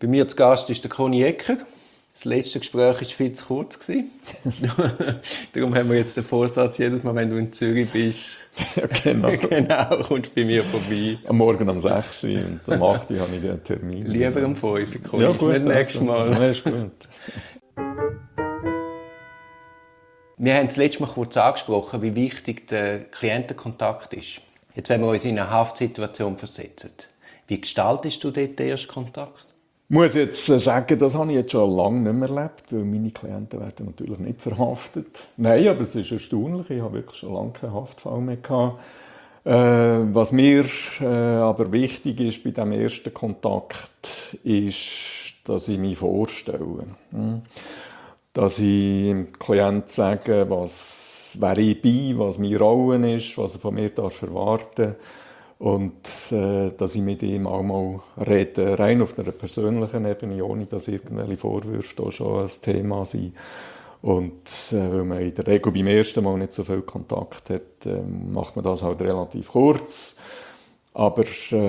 Bei mir zu Gast ist der Conny Ecker. Das letzte Gespräch war viel zu kurz. Darum haben wir jetzt den Vorsatz, jedes Mal, wenn du in Zürich bist, ja, genau, kommst du bei mir vorbei. Am Morgen um 6 Uhr und am 8 Uhr habe ich den Termin. Lieber um 5 Uhr, Conny, ja, gut, nicht nächstes Mal. Ja, ist gut. Wir haben das letzte Mal kurz angesprochen, wie wichtig der Klientenkontakt ist. Jetzt, wenn wir uns in eine Haftsituation versetzen, wie gestaltest du dort den ersten Kontakt? Ich muss jetzt sagen, das habe ich jetzt schon lange nicht mehr erlebt, weil meine Klienten werden natürlich nicht verhaftet. Nein, aber es ist erstaunlich, ich habe wirklich schon lange keinen Haftfall mehr gehabt. Was mir aber wichtig ist bei diesem ersten Kontakt, ist, dass ich mich vorstelle. Dass ich dem Klienten sage, wer ich bin, was meine Rolle ist, was er von mir erwarten darf. Und dass ich mit ihm auch mal rede, rein auf einer persönlichen Ebene, ohne dass irgendwelche Vorwürfe da schon ein Thema sind. Und weil man in der Regel beim ersten Mal nicht so viel Kontakt hat, macht man das halt relativ kurz. Aber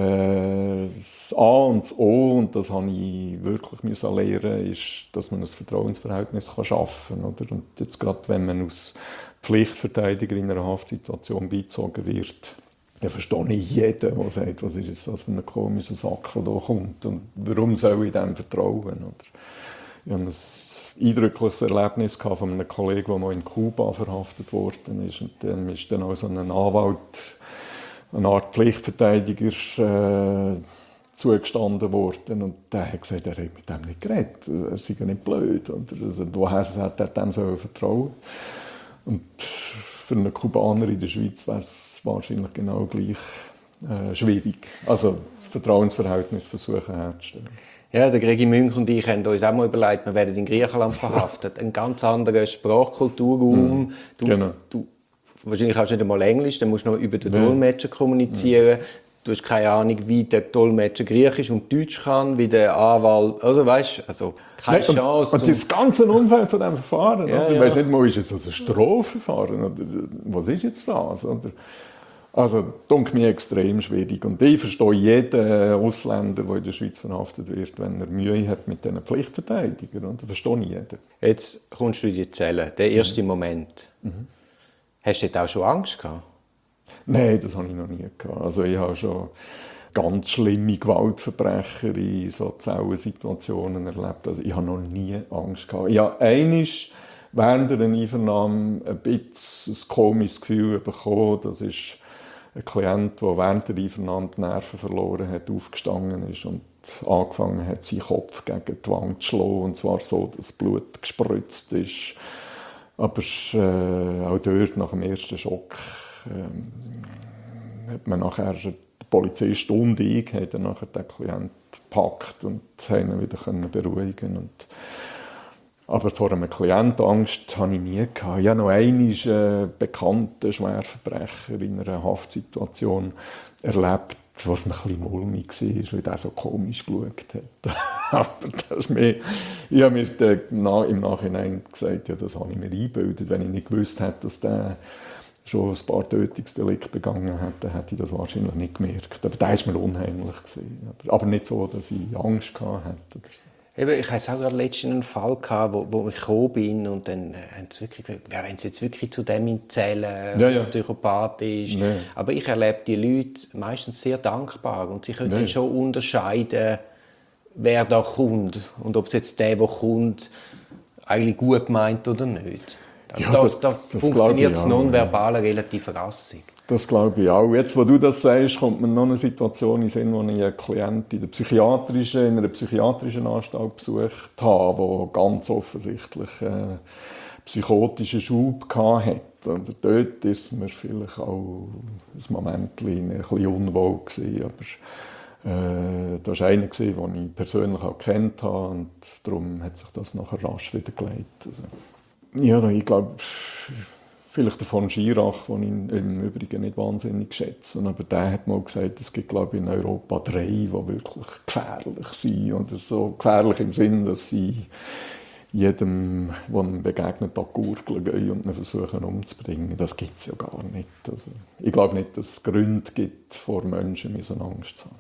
das A und das O, und das habe ich wirklich lernen, ist, dass man ein Vertrauensverhältnis schaffen kann. Oder? Und jetzt gerade, wenn man als Pflichtverteidiger in einer Haftsituation beizogen wird, dann verstehe ich jeden, der sagt, was ist jetzt das für ein komischer Sack, der hier kommt und warum soll ich dem vertrauen? Oder ich hatte ein eindrückliches Erlebnis von einem Kollegen, der mal in Kuba verhaftet worden ist. Und dann ist dann auch so ein Anwalt, eine Art Pflichtverteidiger, zugestanden worden. Und der hat gesagt, er hat mit dem nicht geredet, er sei ja nicht blöd. Oder? Also, woher hat er dem so vertraut? Und für einen Kubaner in der Schweiz wäre es wahrscheinlich genau gleich schwierig. Also das Vertrauensverhältnis versuchen herzustellen. Ja, der Gregi Münch und ich haben uns auch mal überlegt, wir werden in Griechenland verhaftet. Ein ganz anderer Sprachkulturraum. Du wahrscheinlich auch nicht einmal Englisch, dann musst du noch über den Dolmetscher kommunizieren. Du hast keine Ahnung, wie der Dolmetscher Griechisch und Deutsch kann, wie der Anwalt, also weißt, also keine Chance. Und das ganze Umfeld von diesem Verfahren, ja, du ja. weißt nicht mal, ist jetzt ein Strafverfahren oder was ist jetzt das? Oder? Also, das ist mir extrem schwierig. Und ich verstehe jeden Ausländer, der in der Schweiz verhaftet wird, wenn er Mühe hat mit diesen Pflichtverteidigern. Und das verstehe ich jeden. Jetzt kommst du in die Zelle, der erste Moment. Hast du dort auch schon Angst gehabt? Nein, das habe ich noch nie gehabt. Also ich habe schon ganz schlimme Gewaltverbrecher in so Zellensituationen erlebt. Also ich habe noch nie Angst gehabt. Ich habe einmal während einer Einvernahme ein bisschen ein komisches Gefühl bekommen. Das ist ein Klient, der während der Einvernahme die Nerven verloren hat, aufgestanden ist und angefangen hat, seinen Kopf gegen die Wand zu schlagen. Und zwar so, dass Blut gespritzt ist. Aber auch dort, nach dem ersten Schock, hat man nachher, der Polizist und ich, haben dann nachher den Klienten gepackt und ihn wieder beruhigen. Aber vor einem Klientenangst hatte ich nie gehabt. Ich habe noch einmal einen bekannten Schwerverbrecher in einer Haftsituation erlebt, was mir ein bisschen mulmig war, weil der so komisch geschaut hat. Aber das ist mehr, ich habe mir dann im Nachhinein gesagt, ja, das habe ich mir eingebildet. Wenn ich nicht gewusst hätte, dass der schon ein paar Tötungsdelikte begangen hat, dann hätte ich das wahrscheinlich nicht gemerkt. Aber der war mir unheimlich. Aber nicht so, dass ich Angst hatte. Oder so. Eben, ich hatte auch gerade letztens einen Fall, wo ich gekommen bin und dann haben sie wirklich gesagt, wenn sie jetzt wirklich zu dem in die Zelle, der Psychopath ist. Ja. Aber ich erlebe die Leute meistens sehr dankbar und sie können dann schon unterscheiden, wer da kommt und ob es jetzt der kommt, eigentlich gut meint oder nicht. Also da funktioniert das Nonverbale relativ rassig. Das glaube ich auch. Jetzt, wo du das sagst, kommt mir noch eine Situation in den Sinn, wo ich einen Klienten in einer psychiatrischen Anstalt besucht habe, der ganz offensichtlich einen psychotischen Schub hatte. Und dort war mir vielleicht auch ein Moment ein bisschen unwohl gewesen. Aber das war einer, den ich persönlich auch kennt habe, und darum hat sich das nachher rasch wieder gelegt. Also, ja, ich glaube, vielleicht der von Schirach, den ich im Übrigen nicht wahnsinnig schätze. Aber der hat mal gesagt, es gibt, glaube ich, in Europa 3, die wirklich gefährlich sind. Oder so gefährlich im Sinn, dass sie jedem, der ihm begegnet, an die Gurgel gehen und ihn versuchen umzubringen. Das gibt es ja gar nicht. Also, ich glaube nicht, dass es Gründe gibt, vor Menschen Angst zu haben.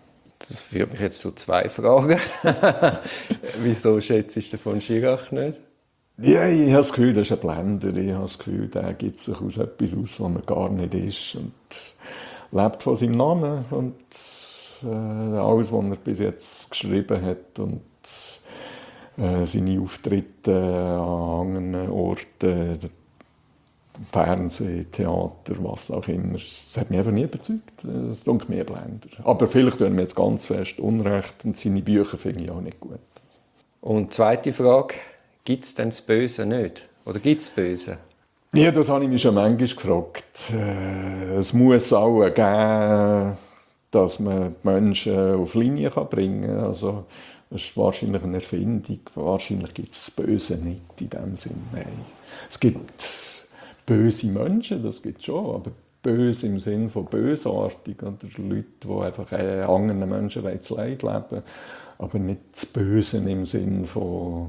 Das führt mich jetzt zu 2 Fragen. Wieso schätzt du von Schirach nicht? Ja, ich habe das Gefühl, das ist ein Blender. Ich habe das Gefühl, der gibt sich aus etwas aus, was er gar nicht ist. Und lebt von seinem Namen und alles, was er bis jetzt geschrieben hat und seine Auftritte an anderen Orten, Fernsehen, Theater, was auch immer. Das hat mich einfach nie überzeugt. Das klingt mir Blender. Aber vielleicht tun wir jetzt ganz fest Unrecht und seine Bücher finde ich auch nicht gut. Und zweite Frage, gibt es denn das Böse nicht? Oder gibt es Böse? Ja, das habe ich mich schon manchmal gefragt. Es muss auch geben, dass man die Menschen auf Linie bringen kann. Also, das ist wahrscheinlich eine Erfindung. Wahrscheinlich gibt es das Böse nicht in dem Sinne. Nein. Es gibt böse Menschen, das gibt es schon, aber böse im Sinne von bösartig. Oder Leute, die einfach anderen Menschen zu Leid leben. Aber nicht das Böse im Sinne vom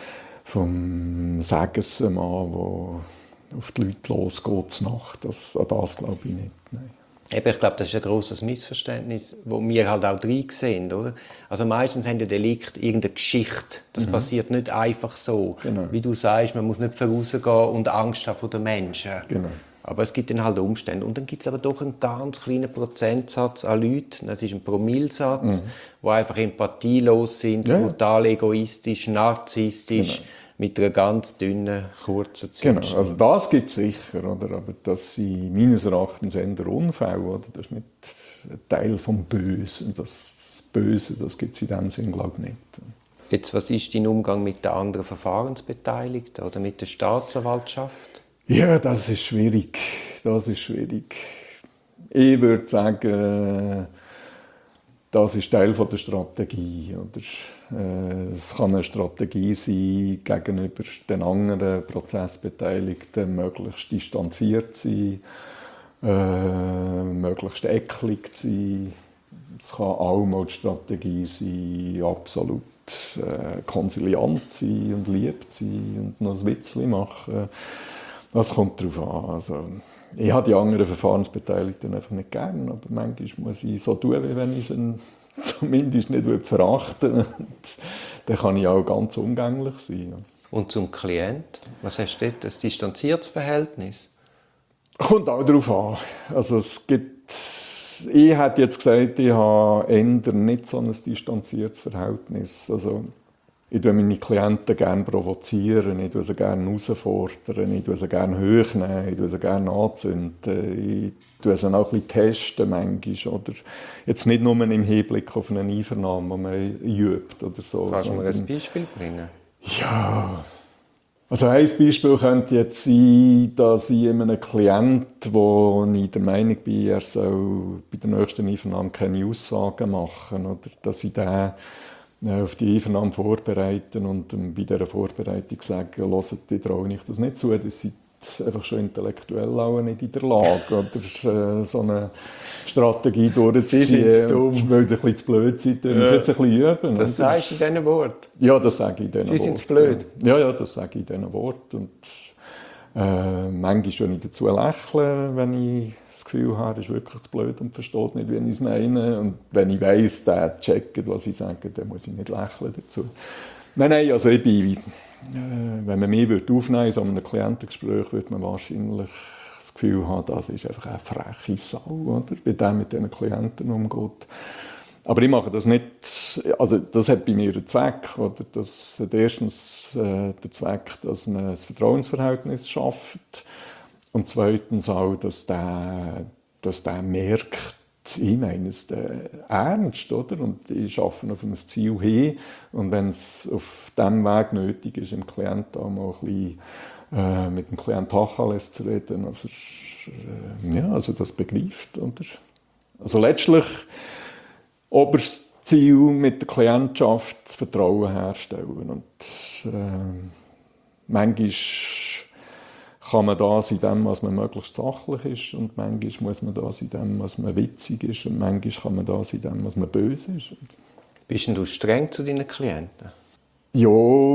Segensmann, der auf die Leute losgeht Nacht. An das glaube ich nicht. Nein. Eben, ich glaube, das ist ein grosses Missverständnis, wo wir halt auch drin sehen, oder? Also meistens haben ja Delikte irgendeine Geschichte. Das passiert nicht einfach so. Genau. Wie du sagst, man muss nicht vorausgehen und Angst haben vor den Menschen. Genau. Aber es gibt dann halt Umstände. Und dann gibt es aber doch einen ganz kleinen Prozentsatz an Leuten, das ist ein Promillesatz, die einfach empathielos sind, brutal egoistisch, narzisstisch, mit einer ganz dünnen, kurzen Zeit. Genau, also das gibt es sicher, oder? Aber das sind meines Erachtens eher Unfälle, oder? Das ist nicht ein Teil vom Bösen. Das Böse, das gibt es in dem Sinn, glaube ich, nicht. Jetzt, was ist dein Umgang mit den anderen Verfahrensbeteiligten oder mit der Staatsanwaltschaft? Ja, das ist schwierig. Das ist schwierig. Ich würde sagen, das ist Teil der Strategie. Es kann eine Strategie sein, gegenüber den anderen Prozessbeteiligten möglichst distanziert zu sein, möglichst eklig zu sein. Es kann auch mal die Strategie sein, absolut konsiliant zu sein und lieb zu sein und noch ein Witzchen machen. Das kommt darauf an. Also, ich habe die anderen Verfahrensbeteiligten einfach nicht gern, aber manchmal muss ich so tun, wie wenn ich sie zumindest nicht verachten würde. Dann kann ich auch ganz umgänglich sein. Und zum Klient? Was hast du dort? Ein distanziertes Verhältnis? Kommt auch darauf an. Also ich hätte jetzt gesagt, ich habe eher nicht so ein distanziertes Verhältnis. Also, ich provoziere meine Klienten gerne provozieren, ich sie gerne herausfordern, ich sie gerne hochnehmen, ich sie gerne anzünden, ich sie auch ein bisschen testen manchmal. Oder jetzt nicht nur im Hinblick auf eine Einvernahme, die man übt oder so. Kannst du mir ein Beispiel bringen? Ja. Also ein Beispiel könnte jetzt sein, dass ich einem Klienten, wo ich der Meinung bin, er soll bei der nächsten Einvernahme keine Aussagen machen, oder dass ich den auf die Einvernahme vorbereiten und bei dieser Vorbereitung sagen, hört, ich traue euch das nicht zu, das seid einfach schon intellektuell auch nicht in der Lage, oder so eine Strategie durchzuziehen, weil ihr ein bisschen zu blöd seid, müsst jetzt ein bisschen üben. Das sagst du in diesen Worten? Ja, das sage ich in diesen Worten. Sie sind zu blöd? Ja, das sage ich in diesen Worten. Und manchmal, wenn ich dazu lächle, wenn ich das Gefühl habe, er ist wirklich zu blöd und versteht nicht, wie ich es meine. Und wenn ich weiss, der checkt, was ich sage, dann muss ich nicht lächeln dazu. Nein, also ich bin, wenn man mich aufnehmen in so einem Klientengespräch, würde man wahrscheinlich das Gefühl haben, das ist einfach eine freche Sau, oder? Wie der mit diesen Klienten umgeht. Aber ich mache das nicht, also das hat bei mir einen Zweck. Oder? Das hat erstens den Zweck, dass man ein Vertrauensverhältnis schafft und zweitens auch, dass der merkt, ich meine es ernst, oder? Und ich arbeite auf ein Ziel hin und wenn es auf diesem Weg nötig ist, im Klienten auch mal ein bisschen mit dem Klienten Tacheles zu reden, also das begreift, oder? Also letztlich oberstes Ziel mit der Klientschaft das Vertrauen herstellen. Und manchmal kann man das in dem, was man möglichst sachlich ist, und manchmal muss man das in dem, was man witzig ist, und manchmal kann man das in dem, was man böse ist. Bist denn du streng zu deinen Klienten? Ja,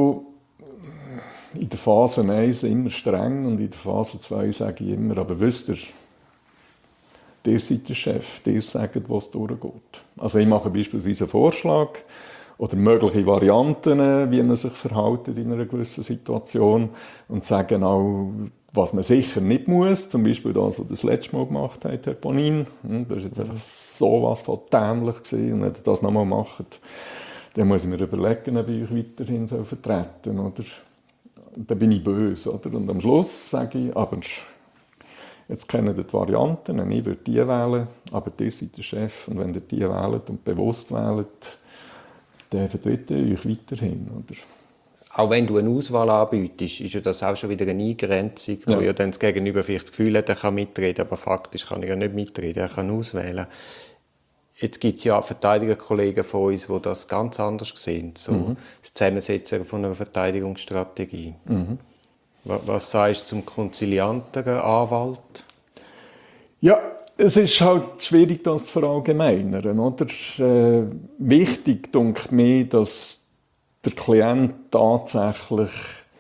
in der Phase 1 immer streng und in der Phase 2 sage ich immer, aber wisst ihr, ihr seid der Chef, ihr sagt, wo es durchgeht. Also ich mache beispielsweise einen Vorschlag oder mögliche Varianten, wie man sich verhält in einer gewissen Situation und sage auch, was man sicher nicht muss, zum Beispiel das, was das letzte Mal gemacht hat, Herr Bonin. Das war jetzt einfach sowas von dämlich gewesen. Und wenn ihr das nochmal macht, dann muss ich mir überlegen, ob ich euch weiterhin vertreten soll. Oder? Dann bin ich böse. Oder? Und am Schluss sage ich, aber jetzt kennen ihr die Varianten, und ich würde die wählen, aber ihr seid der Chef. Und wenn ihr die wählt und bewusst wählt, dann vertrete ich euch weiterhin. Oder? Auch wenn du eine Auswahl anbietest, ist ja das auch schon wieder eine Eingrenzung, wo ja dann das Gegenüber vielleicht das Gefühl hat, er kann mitreden, aber faktisch kann er ja nicht mitreden, er kann auswählen. Jetzt gibt es ja Verteidigerkollegen von uns, die das ganz anders sehen, so das Zusammensetzen von einer Verteidigungsstrategie. Was sagst du zum konzilianteren Anwalt? Ja, es ist halt schwierig, das zu verallgemeinern. Oder? Wichtig, denke mir, dass der Klient tatsächlich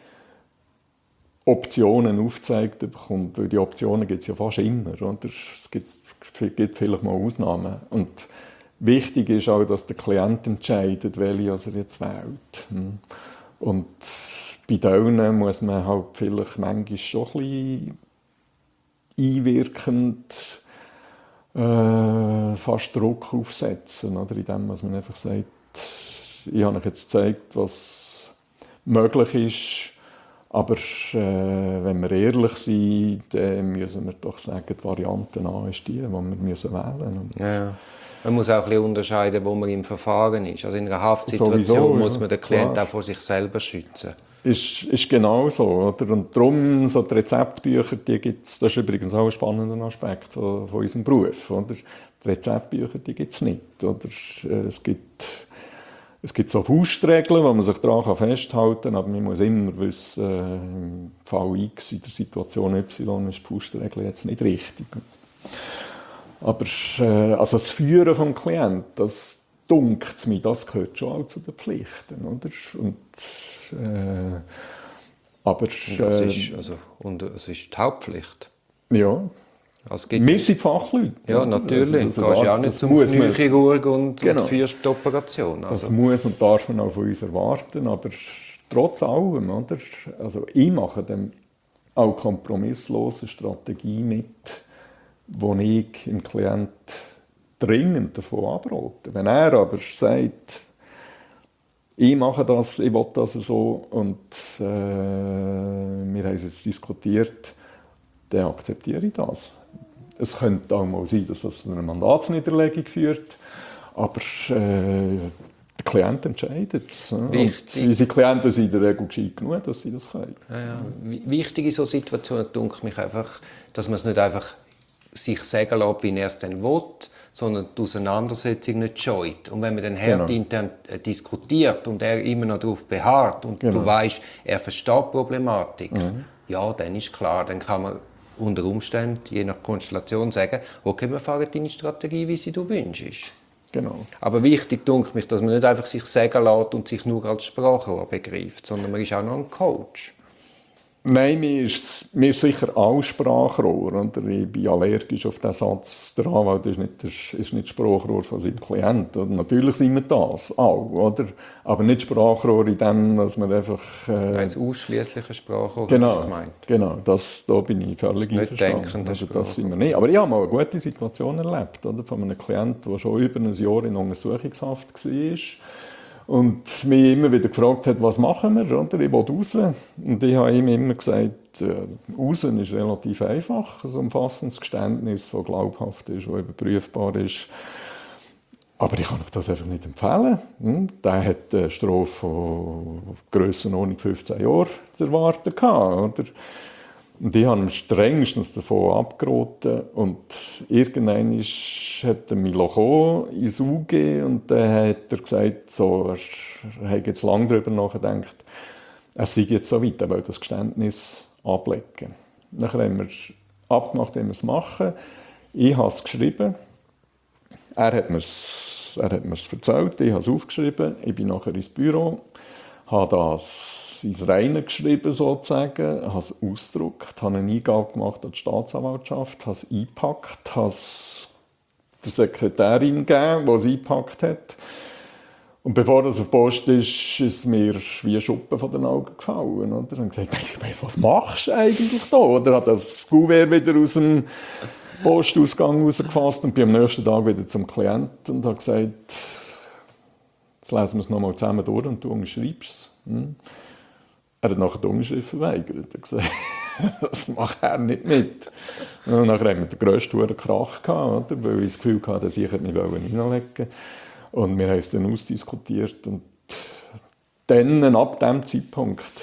Optionen aufgezeigt bekommt, weil die Optionen gibt es ja fast immer. Oder? Es gibt vielleicht mal Ausnahmen. Und wichtig ist auch, dass der Klient entscheidet, welche er jetzt wählt. Und bei denen muss man halt vielleicht manchmal schon ein bisschen einwirkend fast Druck aufsetzen, oder? Indem man einfach sagt, ich habe euch jetzt gezeigt, was möglich ist, aber wenn wir ehrlich sind, dann müssen wir doch sagen, die Variante A ist die, die wir wählen müssen. Ja. Man muss auch ein bisschen unterscheiden, wo man im Verfahren ist. Also in einer Haftsituation sowieso, muss man den Klienten auch vor sich selber schützen. Ist genau so. Oder? Und darum, so die Rezeptbücher, die gibt's, das ist übrigens auch ein spannender Aspekt von unserem Beruf. Oder? Die Rezeptbücher, die gibt es nicht. Oder? Es gibt so Faustregeln, wo man sich daran festhalten kann, aber man muss immer wissen, im Fall X, in der Situation Y, ist die Faustregel jetzt nicht richtig. Aber also das Führen des Klienten, das dunkt mir, das gehört schon auch zu den Pflichten. Oder? Aber es ist die Hauptpflicht. Ja. Also wir sind Fachleute. Ja, natürlich. Du gehst ja auch nicht zum Kniechirurg und führst die Operation. Also. Das muss und darf man auch von uns erwarten, aber trotz allem, oder? Also ich mache dann auch kompromisslose Strategie mit, wo ich im Klient dringend davon abrate. Wenn er aber sagt, ich mache das, ich will das so und wir haben es jetzt diskutiert, dann akzeptiere ich das. Es könnte auch mal sein, dass das zu einer Mandatsniederlegung führt, aber der Klient entscheidet es. Unsere Klienten sind in der Regel gescheit genug, dass sie das können. Ja. Wichtig in solchen Situationen denke mich einfach, dass man es nicht einfach sich sagen lässt, wie er es dann will, sondern die Auseinandersetzung nicht scheut. Und wenn man dann hart intern diskutiert und er immer noch darauf beharrt und du weißt, er versteht die Problematik, ja, dann ist klar, dann kann man unter Umständen, je nach Konstellation, sagen, okay, wir fahren deine Strategie, wie sie du wünschst. Genau. Aber wichtig denke mich, dass man nicht einfach sich sagen lässt und sich nur als Sprachrohr begreift, sondern man ist auch noch ein Coach. Nein, mir ist sicher auch Sprachrohr. Oder? Ich bin allergisch auf den Satz, der Anwalt ist nicht Sprachrohr von seinem Klienten. Natürlich sind wir das auch, oder? Aber nicht Sprachrohr in dem, dass man einfach... Als ausschliessliches Sprachrohr gemeint. Genau, da bin ich völlig einverstanden. Also, das sind wir nicht. Aber ich habe mal eine gute Situation erlebt, oder? Von einem Klienten, der schon über ein Jahr in Untersuchungshaft war. Und mich immer wieder gefragt hat, was machen wir? Oder? Ich will raus. Und ich habe ihm immer gesagt, raus ist relativ einfach. Ein umfassendes Geständnis, das glaubhaft ist, das überprüfbar ist. Aber ich kann euch das einfach nicht empfehlen. Der hat eine Strafe von Grössenordnung 15 Jahren zu erwarten gehabt, oder? Und ich habe ihm strengstens davon abgeraten. Und irgendwann hat er mich ins UG und dann hat er gesagt, so, er hat jetzt lange darüber nachgedacht, er sei jetzt so weit, er will das Geständnis ablegen. Dann haben wir abgemacht, wie wir es machen. Ich habe es geschrieben. Er hat mir es erzählt, ich habe es aufgeschrieben. Ich bin nachher ins Büro, habe das ins Reine geschrieben, sozusagen, habe es ausgedruckt, habe eine Eingabe gemacht an die Staatsanwaltschaft, habe es eingepackt, habe es der Sekretärin gegeben, die es eingepackt hat. Und bevor das auf die Post ist es mir wie ein Schuppen von den Augen gefallen. Oder? Und gesagt, was machst du eigentlich da? Oder hat das Kuvert wieder aus dem Postausgang rausgefasst und bin am nächsten Tag wieder zum Klienten und habe gesagt, jetzt lesen wir es nochmal zusammen durch und du unterschreibst es. Er hat nachher die Unterschrift verweigert. Er hat gesagt, das macht er nicht mit. Und nachher haben wir den grössten Krach gehabt, oder? Weil ich das Gefühl hatte, dass ich mich reinlegen wollte. Und wir haben es dann ausdiskutiert. Und dann, ab diesem Zeitpunkt,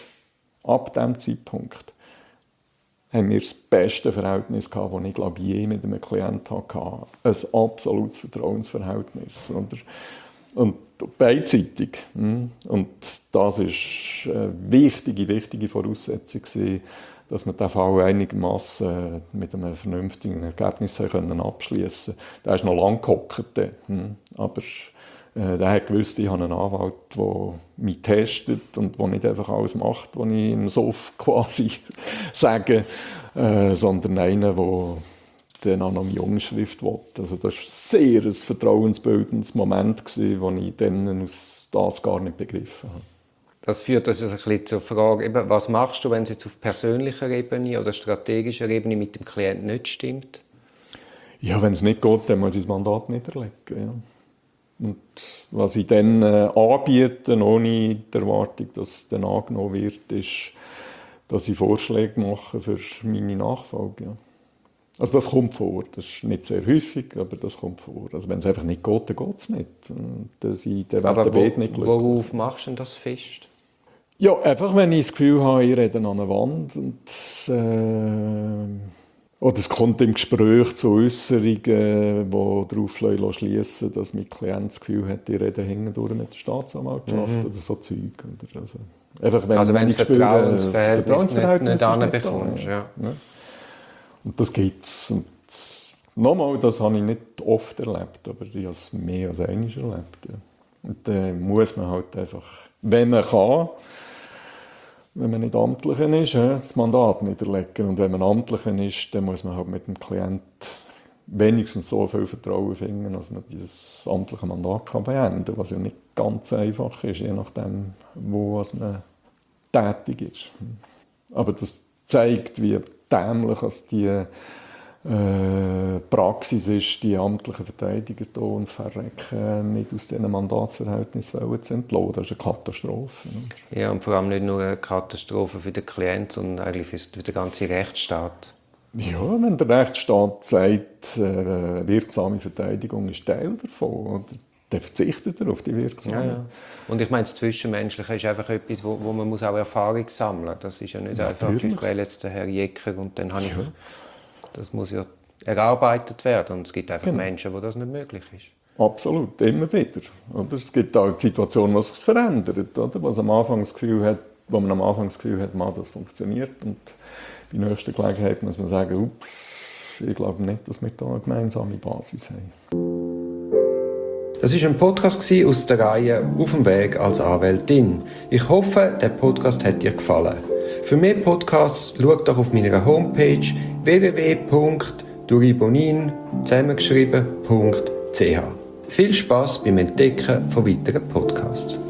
haben wir das beste Verhältnis gehabt, das ich, glaube ich, je mit einem Klienten hatte. Ein absolutes Vertrauensverhältnis. Und beidseitig. Und das war eine wichtige Voraussetzung, dass wir den Fall einigermaßen mit einem vernünftigen Ergebnis abschließen konnten. Der ist noch lange gehockt. Aber der hat gewusst, ich habe einen Anwalt, der mich testet und der nicht einfach alles macht, was ich im Sof quasi sage, sondern einer, der dann auch noch meine Unterschrift will. Also das war sehr ein vertrauensbildendes Moment, wo ich dann aus das gar nicht begriffen habe. Das führt uns ein bisschen zur Frage, eben, was machst du, wenn es jetzt auf persönlicher Ebene oder strategischer Ebene mit dem Klienten nicht stimmt? Ja, wenn es nicht geht, dann muss ich das Mandat niederlegen. Ja. Und was ich dann anbiete, ohne die Erwartung, dass es dann angenommen wird, ist, dass ich Vorschläge mache für meine Nachfolge. Ja. Also das kommt vor. Das ist nicht sehr häufig, aber das kommt vor. Also wenn es einfach nicht geht, dann geht es nicht. Aber worauf machst du denn das fest? Ja, einfach wenn ich das Gefühl habe, ich rede an einer Wand. Oder es kommt im Gespräch zu Äußerungen, die darauf schließen, dass mein Klient das Gefühl hat, ich rede hindurch mit der Staatsanwaltschaft oder so Zeug. Also wenn du das Vertrauensverhältnis nicht anbekommst. Ja. Und das gibt es. Nochmal, das habe ich nicht oft erlebt, aber ich habe es mehr als einmal erlebt. Ja. Und dann muss man halt einfach, wenn man kann, wenn man nicht Amtlicher ist, das Mandat niederlegen. Und wenn man Amtlicher ist, dann muss man halt mit dem Klient wenigstens so viel Vertrauen finden, dass man dieses amtliche Mandat beenden kann, was ja nicht ganz einfach ist, je nachdem, wo man tätig ist. Aber das zeigt, wie dämlich die Praxis ist, die amtlichen Verteidiger hier uns Verrecken nicht aus diesen Mandatsverhältnissen zu entlassen. Das ist eine Katastrophe. Ja, und vor allem nicht nur eine Katastrophe für den Klienten, sondern eigentlich für den ganzen Rechtsstaat. Ja, wenn der Rechtsstaat sagt, wirksame Verteidigung ist Teil davon, dann verzichtet er auf die wirksame. Ja. Und ich meine, das Zwischenmenschliche ist einfach etwas, wo man muss auch Erfahrung sammeln muss. Das ist ja nicht einfach, ich wähle jetzt den Herrn Jecker und dann habe ich... Das muss ja erarbeitet werden und es gibt einfach Menschen, wo das nicht möglich ist. Absolut, immer wieder. Oder? Es gibt auch Situationen, wo sich verändert, oder? Wo man am Anfang das Gefühl hat, das funktioniert und bei der nächsten Gelegenheit muss man sagen, ups, ich glaube nicht, dass wir da eine gemeinsame Basis haben. Das war ein Podcast aus der Reihe «Auf dem Weg als Anwältin». Ich hoffe, der Podcast hat dir gefallen. Für mehr Podcasts schau doch auf meiner Homepage www.duribonin zusammengeschrieben.ch. Viel Spass beim Entdecken von weiteren Podcasts.